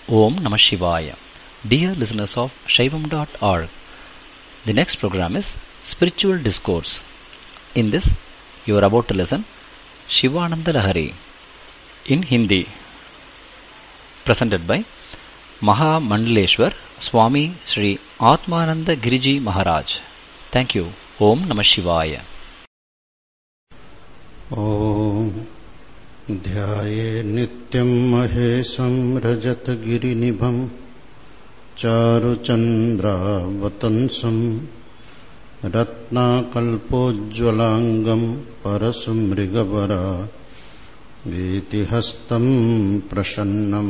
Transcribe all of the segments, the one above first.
Om Namah Shivaya. Dear listeners of Shaivam.org, the next program is Spiritual Discourse. In this, you are about to listen Shivananda Lahari in Hindi, presented by Maha Mandaleshwar Swami Sri Atmananda Giriji Maharaj. Thank you. Om Namah Shivaya. Om ध्याये नित्यं महेशं रजतगिरिनिभं चारुचन्द्रावतंसं रत्नाकल्पोज्ज्वलाङ्गं परशुमृगवरा वीतिहस्तं प्रसन्नं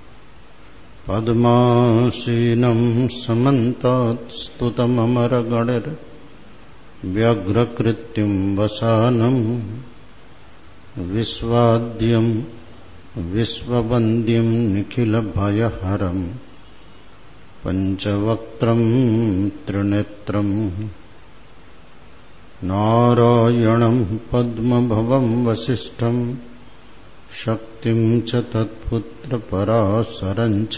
पद्मासीनं समन्तात् स्तुतममरगणैर्व्यग्रकृत्यं वसानं विश्वाद्यं विश्ववन्द्यं निखिलभयहरं पञ्चवक्त्रं त्रिनेत्रं नारायणं पद्मभवं वसिष्ठं शक्तिं च तत्पुत्रपराशरं च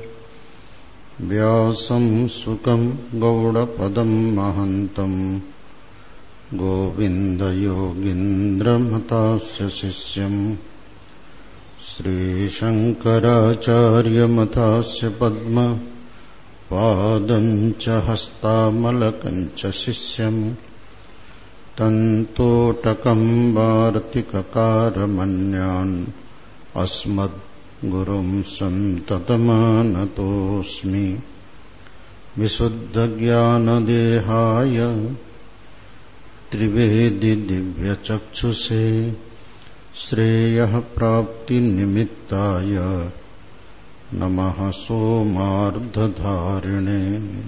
व्यासं सुकं गौडपदं महन्तं गोविन्दयोगीन्द्रमतास्य शिष्यं श्रीशङ्कराचार्यमतास्य पद्म पादं च हस्तामलकं च शिष्यं तन्तोटकं वार्तिककारमन्यान् अस्मद्गुरुं सन्ततमानतोऽस्मि विशुद्धज्ञानदेहाय त्रिवेदी दिव्यचक्षुषे श्रेयः प्राप्तिनिमित्ताय नमः सोमार्धधारिणे।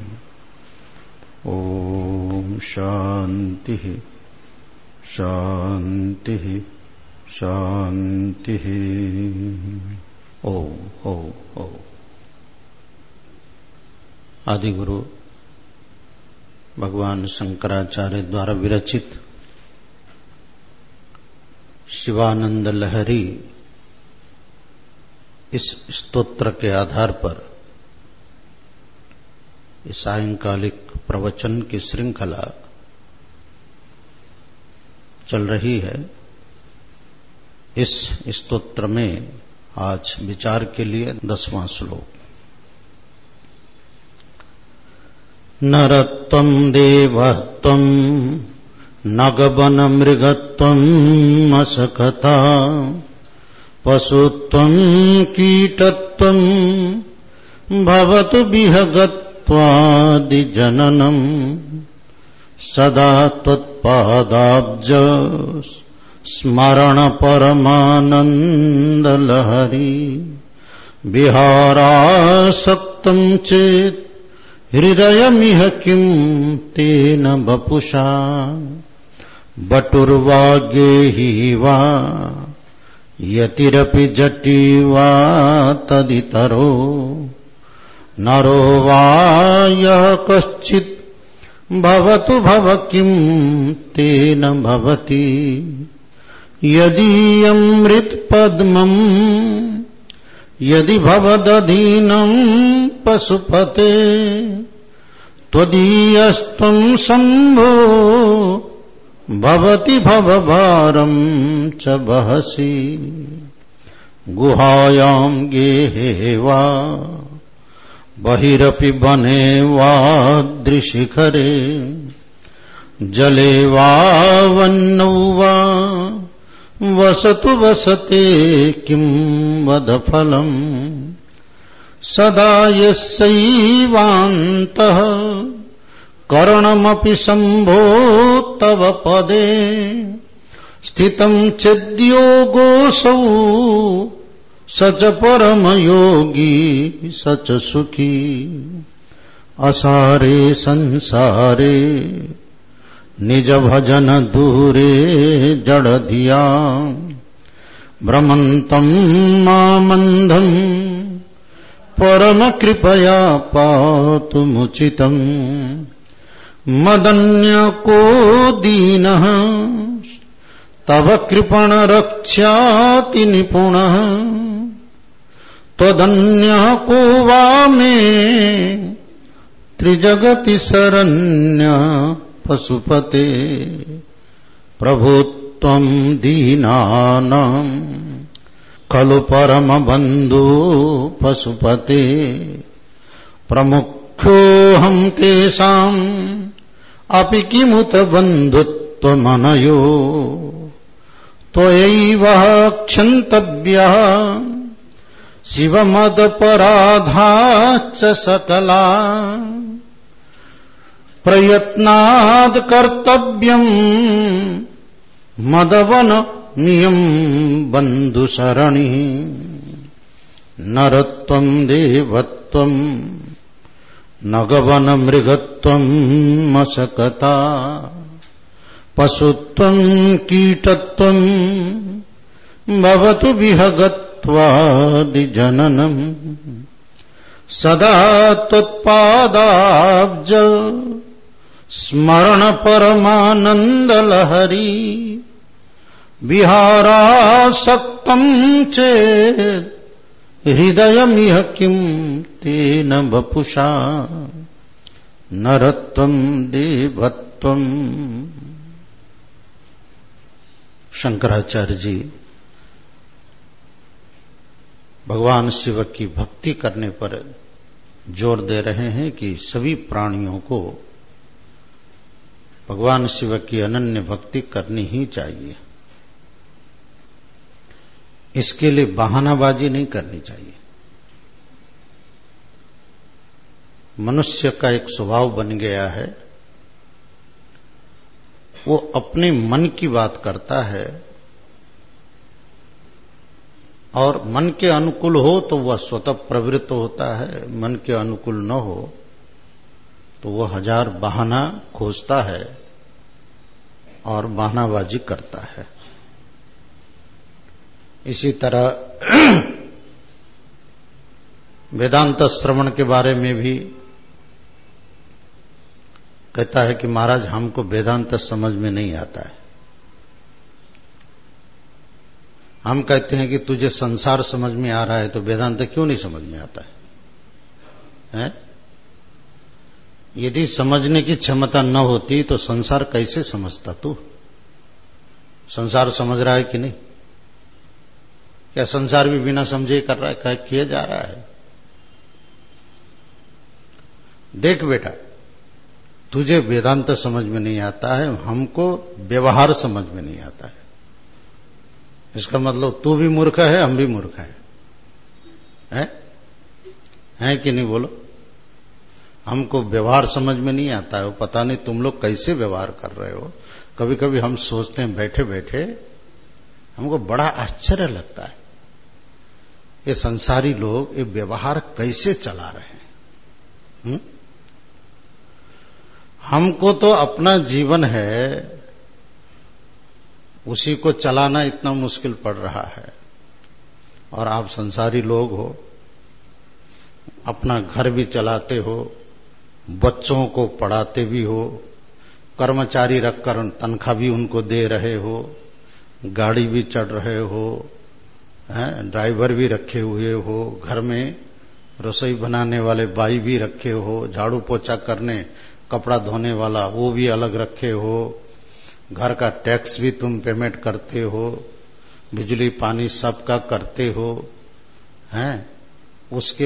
ॐ शान्तिः शान्तिः शान्तिः। ॐ ॐ ॐ। आदिगुरु भगवान शंकराचार्य द्वारा विरचित शिवानंद लहरी इस स्तोत्र के आधार पर इस सायंकालिक प्रवचन की श्रृंखला चल रही है। इस स्तोत्र में आज विचार के लिए 10वां श्लोक। नरत्वं देवत्वं नगवनमृगत्वं मशकता पशुत्वं कीटत्वं भवतु विहगत्वादिजननं सदा त्वत्पादाब्ज स्मरण परमानन्दलहरी विहारासक्तं चेत् हृदयमिह किं तेन वपुषा बटुर्वाग्येहि वा यतिरपि जटी वा तदितरो नरो वा यः कश्चित् भवतु भव किं तेन भवति यदीयमृतपद्मम् यदि भवदधीनं पशुपते त्वदीयस्त्वं शम्भो भवति भवभारं च वहसि गुहायां गेहे वा बहिरपि वने वा दृशिखरे जले वा वन्नौ वा वसतु वसते किं वद फलम् सदा यस्यैवान्तः करणमपि शम्भो तव पदे स्थितं चेद्योगोऽसौ स च परमयोगी स च सुखी असारे संसारे निज भजन दूरे जड़धिया भ्रमन्तं मामन्धं परम कृपया पातु मुचितम् मदन्यको दीनः तव कृपण रक्षाति निपुणः त्वदन्यः को वा मे त्रिजगति शरण्य पशुपते प्रभुत्वं दीनानां खलु परमबन्धु पशुपते प्रमुख्योऽहं तेषाम् अपि किमुत बन्धुत्वमनयो त्वयैव क्षन्तव्यः शिवमदपराधाश्च सकला प्रयत्नाद् कर्तव्यम् मदवनमियम् बन्धुसरणिः नरत्वम् देवत्वम् नगवनमृगत्वम् मशकता पशुत्वम् कीटत्वम् भवतु विहगत्वादिजननम् सदा त्वत्पादाब्ज स्मरण परमानन्दलहरी विहारासक्तम् चेत् हृदयमिह किम् तेन वपुषा नरत्वम् देवत्वम्। शंकराचार्य जी भगवान शिव की भक्ति करने पर जोर दे रहे हैं कि सभी प्राणियों को भगवान शिव की अनन्य भक्ति करनी ही चाहिए। इसके लिए बहानाबाजी नहीं करनी चाहिए। मनुष्य का एक स्वभाव बन गया है, वो अपने मन की बात करता है और मन के अनुकूल हो तो वह स्वतः प्रवृत्त होता है, मन के अनुकूल न हो तो वह हजार बहाना खोजता है और बहानाबाजी करता है। इसी तरह वेदांत श्रवण के बारे में भी कहता है कि महाराज हमको वेदांत समझ में नहीं आता है। हम कहते हैं कि तुझे संसार समझ में आ रहा है तो वेदांत क्यों नहीं समझ में आता है? यदि समझने की क्षमता न होती तो संसार कैसे समझता तू? संसार समझ रहा है कि नहीं? क्या संसार भी बिना समझे कर रहा है? क्या किया जा रहा है? देख बेटा, तुझे वेदांत समझ में नहीं आता है, हमको व्यवहार समझ में नहीं आता है। इसका मतलब तू भी मूर्ख है, हम भी मूर्ख हैं कि नहीं? बोलो। हमको व्यवहार समझ में नहीं आता है, पता नहीं तुम लोग कैसे व्यवहार कर रहे हो। कभी कभी हम सोचते हैं बैठे बैठे, हमको बड़ा आश्चर्य लगता है ये संसारी लोग ये व्यवहार कैसे चला रहे हैं। हमको तो अपना जीवन है, उसी को चलाना इतना मुश्किल पड़ रहा है, और आप संसारी लोग हो, अपना घर भी चलाते हो, बच्चों को पढ़ाते भी हो, कर्मचारी रखकर तनख्वाह भी उनको दे रहे हो, गाड़ी भी चढ़ रहे हो, ड्राइवर भी रखे हुए हो, घर में रसोई बनाने वाले बाई भी रखे हो, झाड़ू पोछा करने कपड़ा धोने वाला वो भी अलग रखे हो, घर का टैक्स भी तुम पेमेंट करते हो, बिजली पानी सबका करते हो, हैं? उसके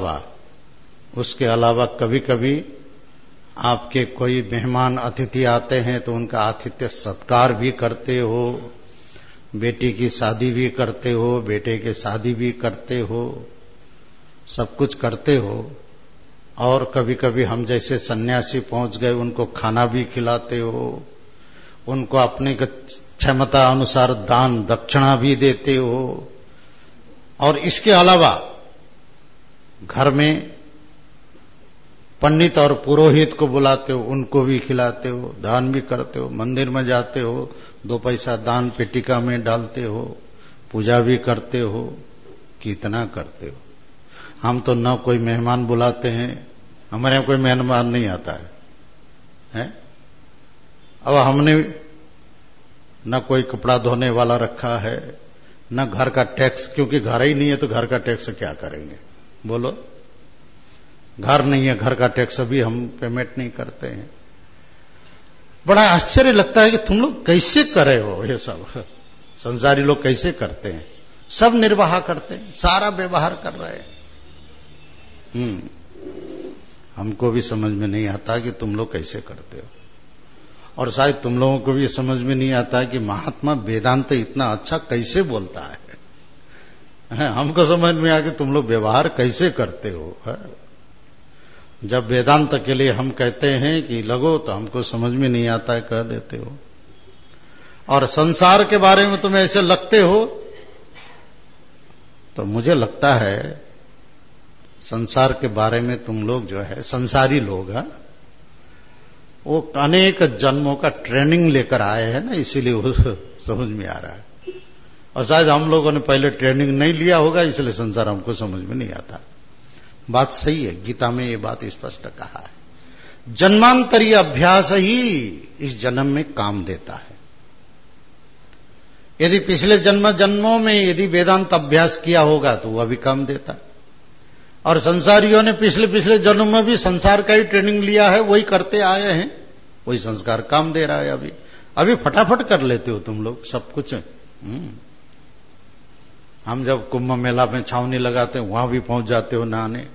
अलावा कभी कभी आपके कोई मेहमान अतिथि आते हैं तो उनका आतिथ्य सत्कार भी करते हो, बेटी की शादी भी करते हो, बेटे की शादी भी करते हो, सब कुछ करते हो। और कभी कभी हम जैसे सन्यासी पहुंच गए उनको खाना भी खिलाते हो, उनको अपने क्षमता अनुसार दान दक्षिणा भी देते हो, और इसके अलावा घर में पंडित और पुरोहित को बुलाते हो, उनको भी खिलाते हो, दान भी करते हो, मंदिर में जाते हो, 2 पैसा दान पेटिका में डालते हो, पूजा भी करते हो, कितना करते हो। हम तो न कोई मेहमान बुलाते हैं, हमारे यहाँ कोई मेहमान नहीं आता है? अब हमने न कोई कपड़ा धोने वाला रखा है, न घर का टैक्स, क्योंकि घर ही नहीं है तो घर का टैक्स क्या करेंगे बोलो। घर नहीं है, घर का टैक्स भी हम पेमेंट नहीं करते हैं। बड़ा आश्चर्य लगता है कि तुम लोग कैसे करे हो ये सब। संसारी लोग कैसे करते हैं, सब निर्वाह करते हैं, सारा व्यवहार कर रहे हैं। हमको भी समझ में नहीं आता कि तुम लोग कैसे करते हो, और शायद तुम लोगों को भी समझ में नहीं आता कि महात्मा वेदांत इतना अच्छा कैसे बोलता है। हमको समझ में आ कि तुम लोग व्यवहार कैसे करते हो। जब वेदांत के लिए हम कहते हैं कि लगो तो हमको समझ में नहीं आता है, कह देते हो। और संसार के बारे में तुम ऐसे लगते हो तो मुझे लगता है संसार के बारे में तुम लोग जो है संसारी लोग हैं, वो अनेक जन्मों का ट्रेनिंग लेकर आए हैं ना, इसीलिए वो समझ में आ रहा है। और शायद हम लोगों ने पहले ट्रेनिंग नहीं लिया होगा, इसलिए संसार हमको समझ में नहीं आता। बात सही है, गीता में ये बात स्पष्ट कहा है। जन्मांतरीय अभ्यास ही इस जन्म में काम देता है। यदि पिछले जन्मों में यदि वेदांत अभ्यास किया होगा तो वह भी काम देता। और संसारियों ने पिछले जन्म में भी संसार का ही ट्रेनिंग लिया है, वही करते आए हैं, वही संस्कार काम दे रहा है। अभी फटाफट कर लेते हो तुम लोग सब कुछ। हम जब कुंभ मेला में छावनी लगाते हैं वहां भी पहुंच जाते हो नहाने।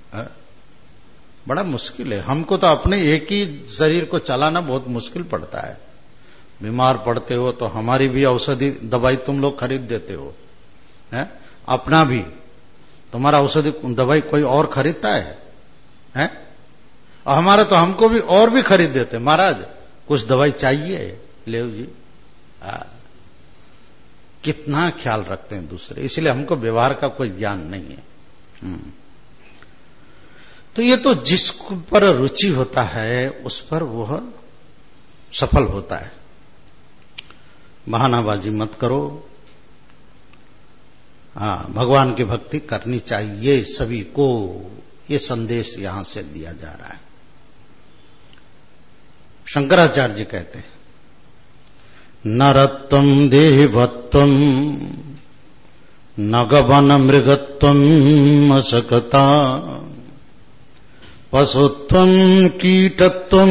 बड़ा मुश्किल है। हमको तो अपने एक ही शरीर को चलाना बहुत मुश्किल पड़ता है। बीमार पड़ते हो तो हमारी भी औषधि दवाई तुम लोग खरीद देते हो, अपना भी। तुम्हारा औषधि दवाई कोई और खरीदता है? और हमारा तो हमको भी और भी खरीद देते, महाराज कुछ दवाई चाहिए ले जी। कितना ख्याल रखते हैं दूसरे, इसलिए हमको व्यवहार का कोई ज्ञान नहीं है। तो ये तो जिस पर रुचि होता है उस पर वह सफल होता है। बहानाबाजी मत करो। भगवान की भक्ति करनी चाहिए सभी को, ये संदेश यहां से दिया जा रहा है। शंकराचार्य जी कहते हैं, नरत्वं देवत्वं नगवन मृगत्वं अशकता पशुत्वं कीटत्वं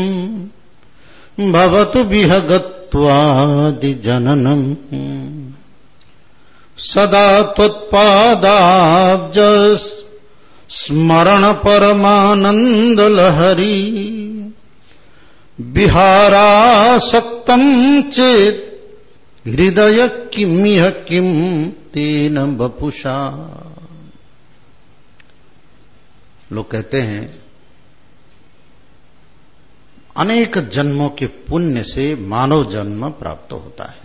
भवतु विहगत्वादि जननम् सदा त्वत्पादाब्ज स्मरण परमानंद लहरी विहारासक्तं चेत हृदय किमिह किम तेन बपुषा। लोग कहते हैं अनेक जन्मों के पुण्य से मानव जन्म प्राप्त होता है।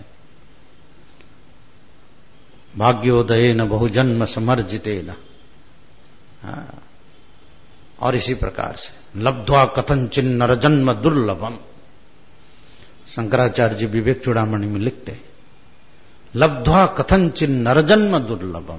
भाग्योदयेन बहुजन्म समर्जितेन। और इसी प्रकार से लब्ध्वा कथंचिन नरजन्म दुर्लभम। शंकराचार्य जी विवेक चूड़ामणि में लिखते हैं, लब्ध्वा कथंचिन नरजन्म दुर्लभम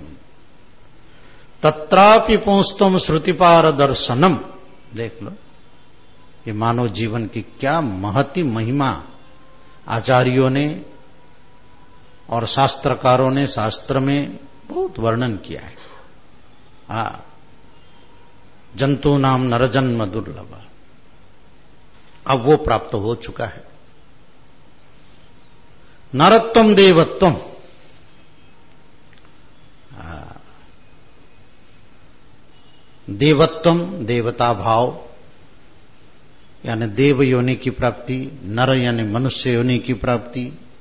तत्रापि पुंस्तम श्रुतिपार दर्शनम। देख लो ये मानव जीवन की क्या महती महिमा आचार्यों ने और शास्त्रकारों ने शास्त्र में बहुत वर्णन किया है। जंतु नाम नरजन्म दुर्लभ, अब वो प्राप्त हो चुका है। नरत्वम देवत्वम, देवत्वम देवता भाव यानी देव योनि की प्राप्ति, नर यानी मनुष्य योनि की प्राप्ति।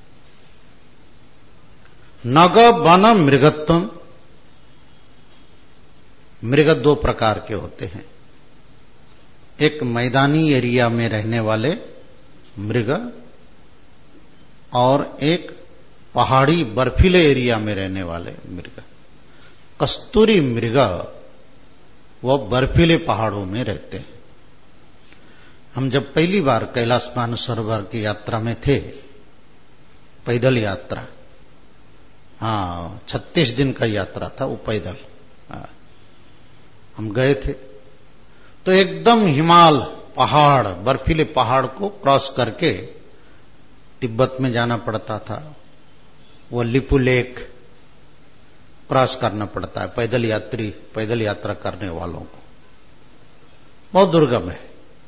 नग वन मृगत्वम, मृग दो प्रकार के होते हैं, एक मैदानी एरिया में रहने वाले मृग और एक पहाड़ी बर्फीले एरिया में रहने वाले मृग। कस्तूरी मृग वो बर्फीले पहाड़ों में रहते हैं। हम जब पहली बार कैलाश मानसरोवर की यात्रा में थे, पैदल यात्रा, 36 दिन का यात्रा था वो पैदल, हम गए थे तो एकदम हिमाल पहाड़, बर्फीले पहाड़ को क्रॉस करके तिब्बत में जाना पड़ता था। वो लिपु लेक क्रॉस करना पड़ता है पैदल यात्रा करने वालों को। बहुत दुर्गम है।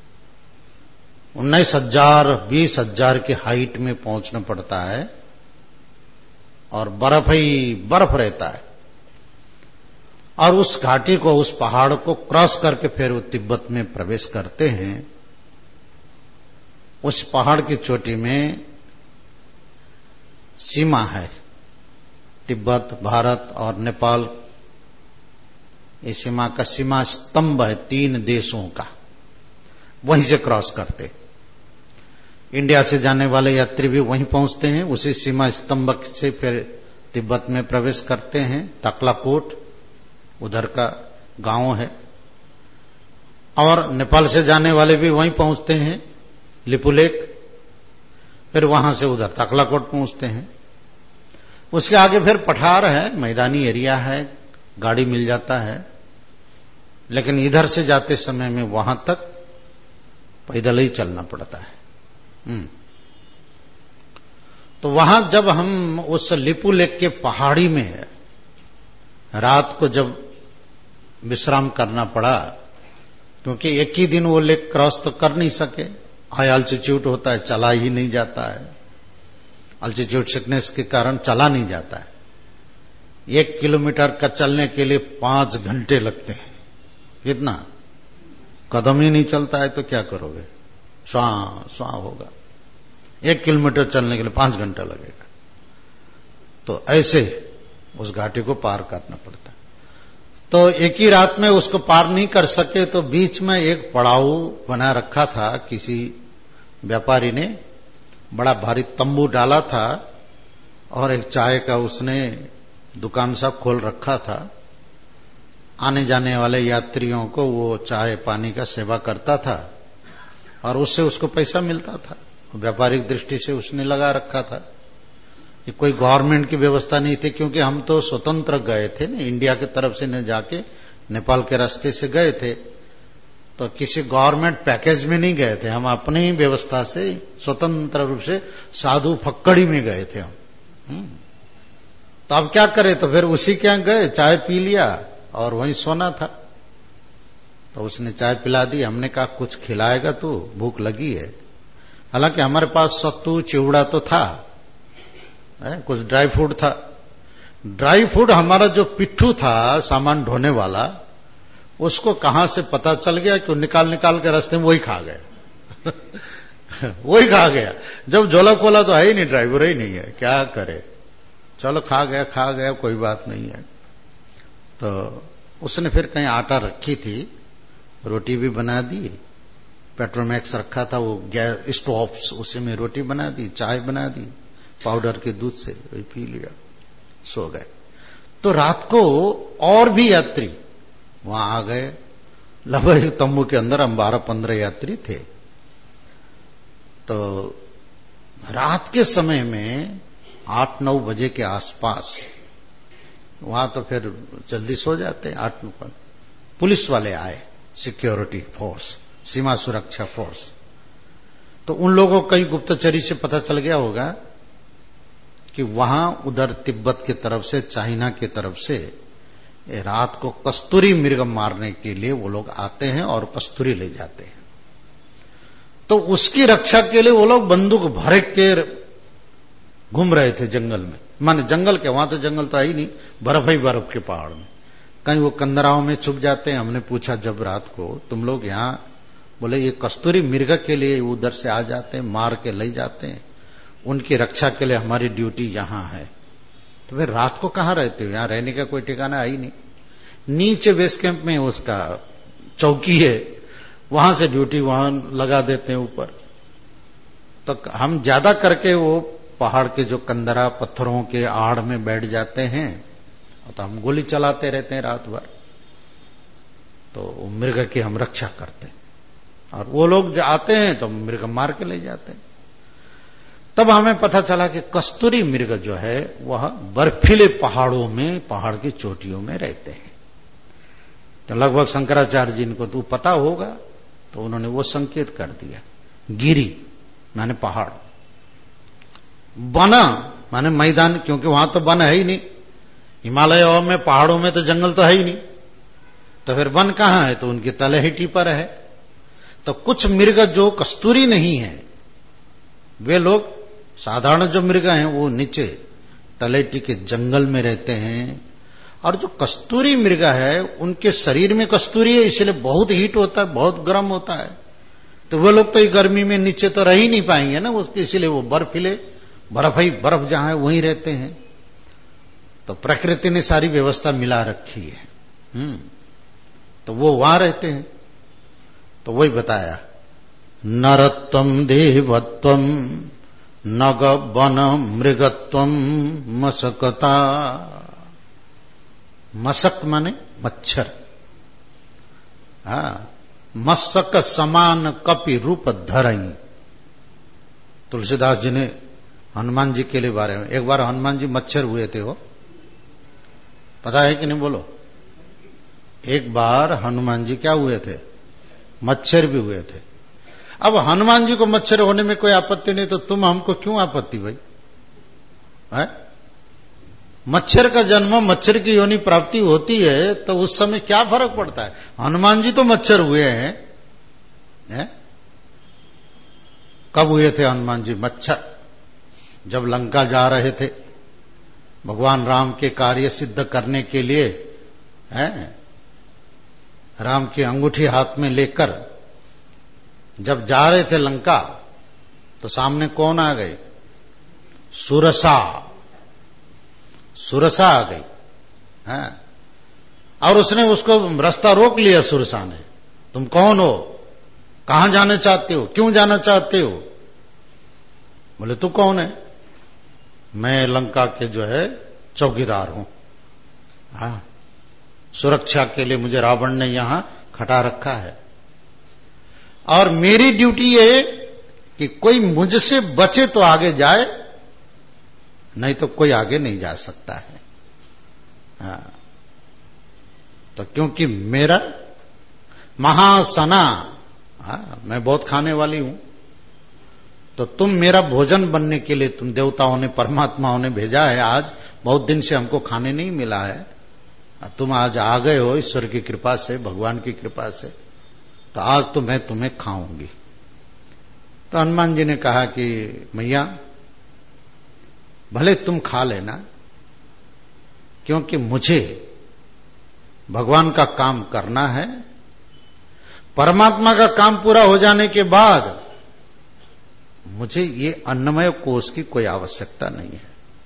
19,000 20,000 की हाइट में पहुंचना पड़ता है और बर्फ ही बर्फ रहता है। और उस घाटी को, उस पहाड़ को क्रॉस करके फिर वो तिब्बत में प्रवेश करते हैं। उस पहाड़ की चोटी में सीमा है, तिब्बत, भारत और नेपाल। इस सीमा का सीमा स्तंभ है 3 देशों का, वहीं से क्रॉस करते। इंडिया से जाने वाले यात्री भी वहीं पहुंचते हैं, उसी सीमा स्तंभ से फिर तिब्बत में प्रवेश करते हैं। तकलाकोट उधर का गांव है। और नेपाल से जाने वाले भी वहीं पहुंचते हैं, लिपुलेख, फिर वहां से उधर तकलाकोट पहुंचते हैं। उसके आगे फिर पठार है, मैदानी एरिया है, गाड़ी मिल जाता है। लेकिन इधर से जाते समय में वहां तक पैदल ही चलना पड़ता है। तो वहां जब हम उस लिपुलेख के पहाड़ी में है, रात को जब विश्राम करना पड़ा, क्योंकि एक ही दिन वो लेक क्रॉस तो कर नहीं सके, हाई अल्टीट्यूड होता है, चला ही नहीं जाता है। अल्टीट्यूड सिकनेस के कारण चला नहीं जाता है। 1 किलोमीटर का चलने के लिए 5 घंटे लगते हैं। कितना? कदम ही नहीं चलता है तो क्या करोगे? स्वां होगा। 1 किलोमीटर चलने के लिए 5 घंटा लगेगा। तो ऐसे उस घाटी को पार करना पड़ता है। तो एक ही रात में उसको पार नहीं कर सके, तो बीच में एक पड़ाव बना रखा था। किसी व्यापारी ने बड़ा भारी तंबू डाला था और एक चाय का उसने दुकान सा खोल रखा था। आने जाने वाले यात्रियों को वो चाय पानी का सेवा करता था और उससे उसको पैसा मिलता था। व्यापारिक दृष्टि से उसने लगा रखा था। ये कोई गवर्नमेंट की व्यवस्था नहीं थी, क्योंकि हम तो स्वतंत्र गए थे ना, इंडिया की तरफ से न जाके नेपाल के रास्ते से गए थे। तो किसी गवर्नमेंट पैकेज में नहीं गए थे, हम अपनी ही व्यवस्था से स्वतंत्र रूप से साधु फक्कड़ी में गए थे हम। तो अब क्या करें, तो फिर उसी के यहां गए, चाय पी लिया और वहीं सोना था। तो उसने चाय पिला दी। हमने कहा कुछ खिलाएगा तू, भूख लगी है। हालांकि हमारे पास सत्तू चिवड़ा तो था, कुछ ड्राई फ्रूट था। ड्राई फ्रूट हमारा जो पिट्ठू था सामान ढोने वाला, उसको कहां से पता चल गया कि निकाल के रास्ते में वही खा गया। वही खा गया। जब झोला खोला तो है ही नहीं, ड्राइवर ही नहीं है, क्या करे। चलो खा गया कोई बात नहीं है। तो उसने फिर कहीं आटा रखी थी, रोटी भी बना दी, पेट्रोमैक्स रखा था वो गैस स्टोव्स, उसी में रोटी बना दी, चाय बना दी पाउडर के दूध से, वही पी लिया, सो गए। तो रात को और भी यात्री वहां आ गए। लगभग तंबू के अंदर हम 12-15 यात्री थे। तो रात के समय में 8-9 बजे के आसपास वहां तो फिर जल्दी सो जाते हैं। 8-9 पर पुलिस वाले आए, सिक्योरिटी फोर्स, सीमा सुरक्षा फोर्स। तो उन लोगों को कई गुप्तचरी से पता चल गया होगा कि वहां उधर तिब्बत की तरफ से, चाइना की तरफ से रात को कस्तूरी मृग मारने के लिए वो लोग आते हैं और कस्तूरी ले जाते हैं। तो उसकी रक्षा के लिए वो लोग बंदूक भर के घूम रहे थे जंगल में। माने जंगल के, वहां तो जंगल तो है ही नहीं, बर्फ ही बर्फ के पहाड़ में। कहीं वो कंदराओं में छुप जाते हैं। हमने पूछा जब रात को तुम लोग यहां, बोले ये कस्तूरी मृग के लिए उधर से आ जाते हैं, मार के ले जाते हैं, उनकी रक्षा के लिए हमारी ड्यूटी यहां है। तो फिर रात को कहां रहते हो? यहां रहने का कोई ठिकाना है ही नहीं। नीचे बेस कैंप में उसका चौकी है, वहां से ड्यूटी वहां लगा देते हैं ऊपर। तो हम ज्यादा करके वो पहाड़ के जो कंदरा पत्थरों के आड़ में बैठ जाते हैं, तो हम गोली चलाते रहते हैं रात भर। तो मृग की हम रक्षा करते हैं और वो लोग जो आते हैं तो मृग मार के ले जाते हैं। तब हमें पता चला कि कस्तूरी मृग जो है वह बर्फीले पहाड़ों में, पहाड़ की चोटियों में रहते हैं। तो लगभग शंकराचार्य जी को तो पता होगा, तो उन्होंने वो संकेत कर दिया। गिरी माने पहाड़, बना माने मैदान, क्योंकि वहां तो वन है ही नहीं, हिमालयों में, पहाड़ों में तो जंगल तो है ही नहीं, तो फिर वन कहां है? तो उनकी तलहटी पर है। तो कुछ मृग जो कस्तूरी नहीं है, वे लोग साधारण जो मृग हैं वो नीचे तलहटी के जंगल में रहते हैं। और जो कस्तूरी मृग है उनके शरीर में कस्तूरी है, इसलिए बहुत हीट होता है, बहुत गर्म होता है। तो वो लोग तो ये गर्मी में नीचे तो रह ही नहीं पाएंगे ना, इसलिए वो बर्फीले, बर्फ जहां है वहीं रहते हैं। तो प्रकृति ने सारी व्यवस्था मिला रखी है। तो वो वहां रहते हैं। तो वही बताया, नरत्वम देवत्वम नग वन मृगत्वम मशकता। मशक माने मच्छर। मशक समान कपि रूप धरई। तुलसीदास जी ने हनुमान जी के लिए बारे में, एक बार हनुमान जी मच्छर हुए थे, वो पता है कि नहीं? बोलो। एक बार हनुमान जी क्या हुए थे? मच्छर भी हुए थे। अब हनुमान जी को मच्छर होने में कोई आपत्ति नहीं, तो तुम हमको क्यों आपत्ति भाई? है? मच्छर का जन्म, मच्छर की योनि प्राप्ति होती है तो उस समय क्या फर्क पड़ता है? हनुमान जी तो मच्छर हुए हैं। है? कब हुए थे हनुमान जी मच्छर? जब लंका जा रहे थे भगवान राम के कार्य सिद्ध करने के लिए, है? राम की अंगूठी हाथ में लेकर जब जा रहे थे लंका, तो सामने कौन आ गए? सुरसा। सुरसा आ गई है, और उसने उसको रास्ता रोक लिया। सुरसा ने, तुम कौन हो? कहां जाना चाहते हो? क्यों जाना चाहते हो? बोले तू कौन है? मैं लंका के जो है चौकीदार हूं। हाँ, सुरक्षा के लिए मुझे रावण ने यहां खटा रखा है, और मेरी ड्यूटी ये कि कोई मुझसे बचे तो आगे जाए, नहीं तो कोई आगे नहीं जा सकता है। हाँ, तो क्योंकि मेरा महासना, हाँ, मैं बहुत खाने वाली हूं, तो तुम मेरा भोजन बनने के लिए, तुम देवताओं ने, परमात्माओं ने भेजा है। आज बहुत दिन से हमको खाने नहीं मिला है, तुम आज आ गए हो ईश्वर की कृपा से, भगवान की कृपा से, तो आज तो मैं तुम्हें खाऊंगी। तो हनुमान जी ने कहा कि मैया भले तुम खा लेना, क्योंकि मुझे भगवान का काम करना है। परमात्मा का काम पूरा हो जाने के बाद मुझे ये अन्नमय कोष की कोई आवश्यकता नहीं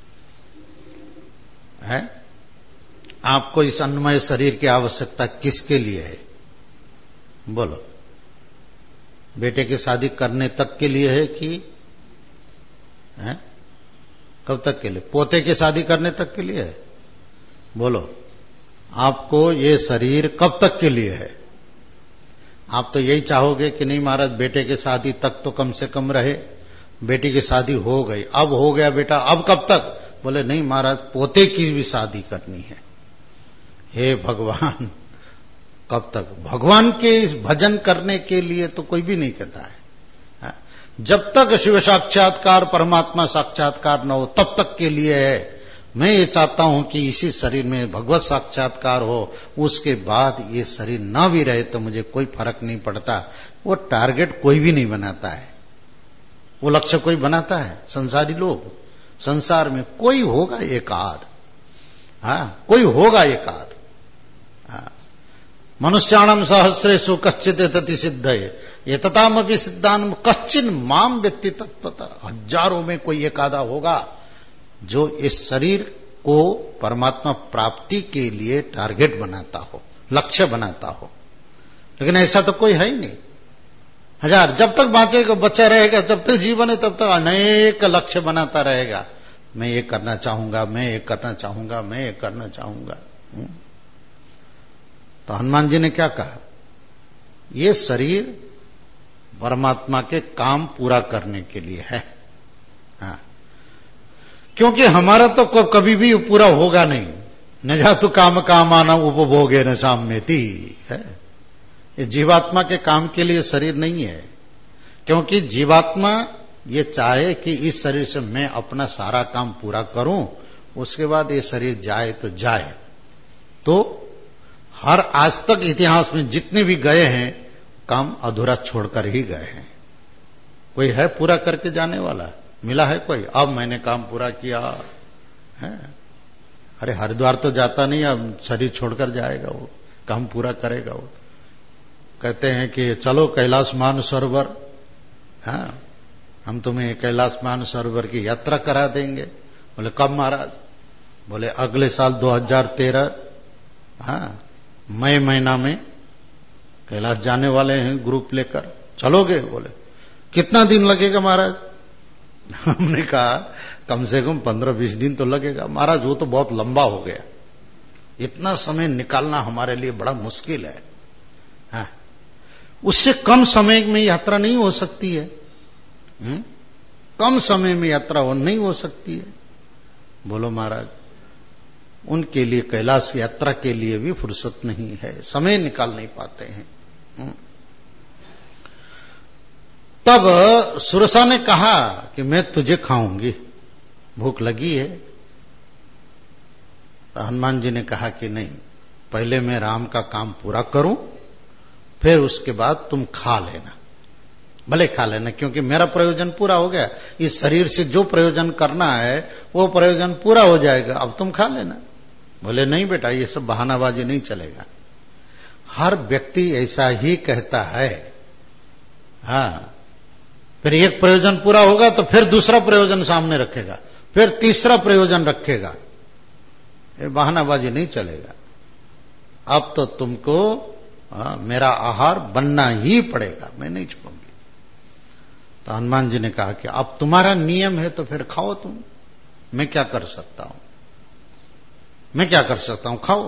है? आपको इस अन्नमय शरीर की आवश्यकता किसके लिए है? बोलो। बेटे की शादी करने तक के लिए है कि है? कब तक के लिए? पोते की शादी करने तक के लिए है? बोलो। आपको ये शरीर कब तक के लिए है? आप तो यही चाहोगे कि नहीं महाराज बेटे की शादी तक तो कम से कम रहे। बेटी की शादी हो गई, अब हो गया बेटा, अब कब तक? बोले नहीं महाराज पोते की भी शादी करनी है। हे भगवान, कब तक? भगवान के इस भजन करने के लिए तो कोई भी नहीं कहता है। जब तक शिव साक्षात्कार, परमात्मा साक्षात्कार न हो तब तक के लिए है। मैं ये चाहता हूं कि इसी शरीर में भगवत साक्षात्कार हो, उसके बाद ये शरीर न भी रहे तो मुझे कोई फर्क नहीं पड़ता। वो टारगेट कोई भी नहीं बनाता है, वो लक्ष्य कोई बनाता है? संसारी लोग। संसार में कोई होगा एक आध, हाँ, कोई होगा एक आध। मनुष्याणम सहस्रेषु कश्चित् तति सिद्धये एततामपि सिद्धान कश्चिन माम व्यक्ति तत्वतः। हजारों में कोई एक आधा होगा जो इस शरीर को परमात्मा प्राप्ति के लिए टारगेट बनाता हो, लक्ष्य बनाता हो। लेकिन ऐसा तो कोई है ही नहीं। हजार जब तक बाँचेगा, बच्चा रहेगा, जब तक जीवन है तब तक अनेक लक्ष्य बनाता रहेगा। मैं ये करना चाहूंगा, मैं ये करना चाहूंगा, मैं ये करना चाहूंगा। तो हनुमान जी ने क्या कहा? ये शरीर परमात्मा के काम पूरा करने के लिए है। हाँ, क्योंकि हमारा तो कभी भी पूरा होगा नहीं। न जातु काम कामाना उपभोगे न साम्यति है। ये जीवात्मा के काम के लिए शरीर नहीं है, क्योंकि जीवात्मा ये चाहे कि इस शरीर से मैं अपना सारा काम पूरा करूं, उसके बाद ये शरीर जाए तो जाए। तो हर आज तक इतिहास में जितने भी गए हैं काम अधूरा छोड़कर ही गए हैं। कोई है पूरा करके जाने वाला? मिला है कोई? अब मैंने काम पूरा किया है। अरे हरिद्वार तो जाता नहीं, अब शरीर छोड़कर जाएगा, वो काम पूरा करेगा। वो कहते हैं कि चलो कैलाश मानसरोवर, हाँ हम तुम्हें कैलाश मानसरोवर की यात्रा करा देंगे। बोले कब महाराज? बोले अगले साल 2013 हाँ मई महीना में कैलाश जाने वाले हैं ग्रुप लेकर, चलोगे? बोले कितना दिन लगेगा महाराज? हमने कहा कम से कम 15-20 दिन तो लगेगा। महाराज वो तो बहुत लंबा हो गया, इतना समय निकालना हमारे लिए बड़ा मुश्किल है। हाँ उससे कम समय में यात्रा नहीं हो सकती है। कम समय में यात्रा वो नहीं हो सकती है। बोलो महाराज उनके लिए कैलाश यात्रा के लिए भी फुर्सत नहीं है, समय निकाल नहीं पाते हैं। तब सुरसा ने कहा कि मैं तुझे खाऊंगी, भूख लगी है। तो हनुमान जी ने कहा कि नहीं, पहले मैं राम का काम पूरा करूं, फिर उसके बाद तुम खा लेना। भले खा लेना, क्योंकि मेरा प्रयोजन पूरा हो गया। इस शरीर से जो प्रयोजन करना है वो प्रयोजन पूरा हो जाएगा, अब तुम खा लेना। बोले नहीं बेटा, ये सब बहानाबाजी नहीं चलेगा। हर व्यक्ति ऐसा ही कहता है। हाँ फिर एक प्रयोजन पूरा होगा तो फिर दूसरा प्रयोजन सामने रखेगा, फिर तीसरा प्रयोजन रखेगा। ये बहानाबाजी नहीं चलेगा। अब तो तुमको मेरा आहार बनना ही पड़ेगा, मैं नहीं छोड़ूंगी। तो हनुमान जी ने कहा कि अब तुम्हारा नियम है तो फिर खाओ तुम, मैं क्या कर सकता हूं, मैं क्या कर सकता हूं, खाओ।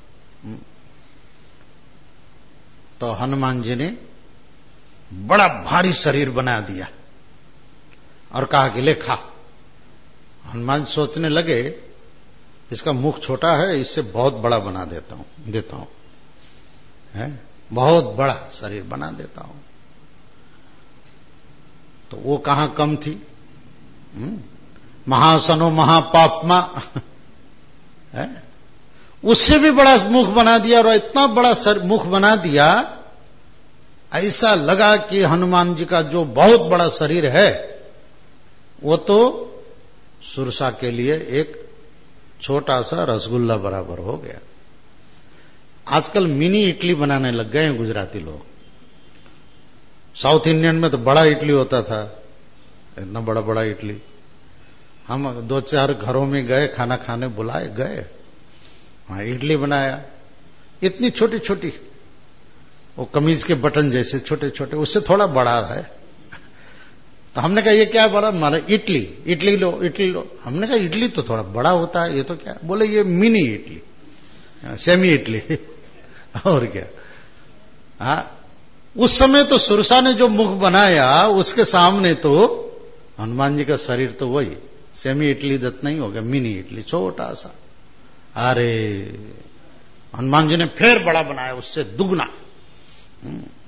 तो हनुमान जी ने बड़ा भारी शरीर बना दिया और कहा कि ले खा। हनुमान सोचने लगे इसका मुख छोटा है, इससे बहुत बड़ा बना देता हूं है, बहुत बड़ा शरीर बना देता हूं। तो वो कहां कम थी, महासनो महापापमा है, उससे भी बड़ा मुख बना दिया। और इतना बड़ा मुख बना दिया, ऐसा लगा कि हनुमान जी का जो बहुत बड़ा शरीर है वो तो सुरसा के लिए एक छोटा सा रसगुल्ला बराबर हो गया। आजकल मिनी इडली बनाने लग गए हैं गुजराती लोग। साउथ इंडियन में तो बड़ा इडली होता था, इतना बड़ा बड़ा इडली। हम 2-4 घरों में गए, खाना खाने बुलाए गए, वहां इडली बनाया, इतनी छोटी छोटी, वो कमीज के बटन जैसे छोटे छोटे, उससे थोड़ा बड़ा है। तो हमने कहा ये क्या बड़ा? मारा इडली, इडली लो इडली लो। हमने कहा इडली तो थोड़ा बड़ा होता है, ये तो क्या? बोले ये मिनी इडली, सेमी इडली। और क्या? हाँ उस समय तो सुरसा ने जो मुख बनाया उसके सामने तो हनुमान जी का शरीर तो वही सेमी इडली दत्त नहीं हो गया, मिनी इडली छोटा सा। अरे हनुमान जी ने फिर बड़ा बनाया, उससे दुगना।